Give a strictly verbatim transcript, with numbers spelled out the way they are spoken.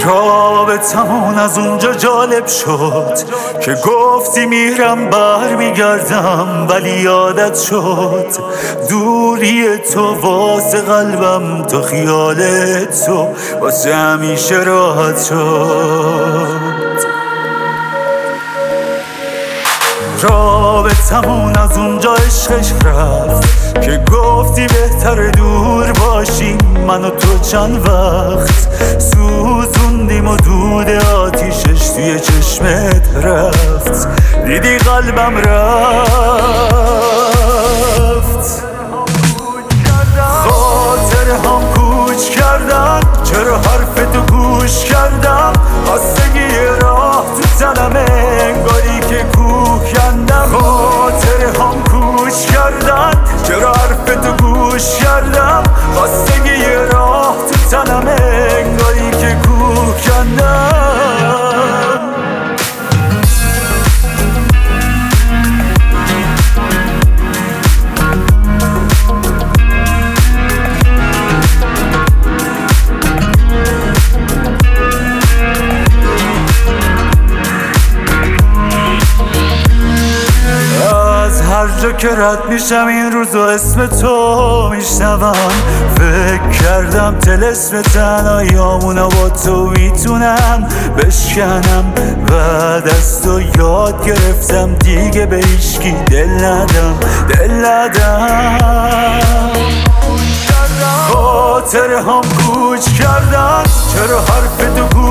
رابطمون از اونجا جالب شد که گفتی میرم بر میگردم، ولی یادت شد دوری تو واسه قلبم، تو خیال تو واسه همیشه راحت شد. رابطمون از اونجا عشقش رفت که گفتی بهتر دور باشیم، من و تو چند وقت سوزوندیم و دود آتیشش توی چشمت رفت، دیدی قلبم رفت. خاطر هم کوچ کردن، چرا حرف تو گوش کردم، خواستگی راه تو تنمه انگاری که کوه کندم. خاطر هم کوچ کردن، چرا حرف تو گوش کردم، خواستگی راه تو تنمه انگاری که کوه کندم. هر جا که رد میشم این روزو اسم تو میشنوم، فکر کردم طلسم تنهاییامونو با تو میتونم بشکنم. بعد از تو یاد گرفتم دیگه به هیچکی دل ندم، دل ندم. خاطر هم کوچ کردن، چرا حرف تو گوش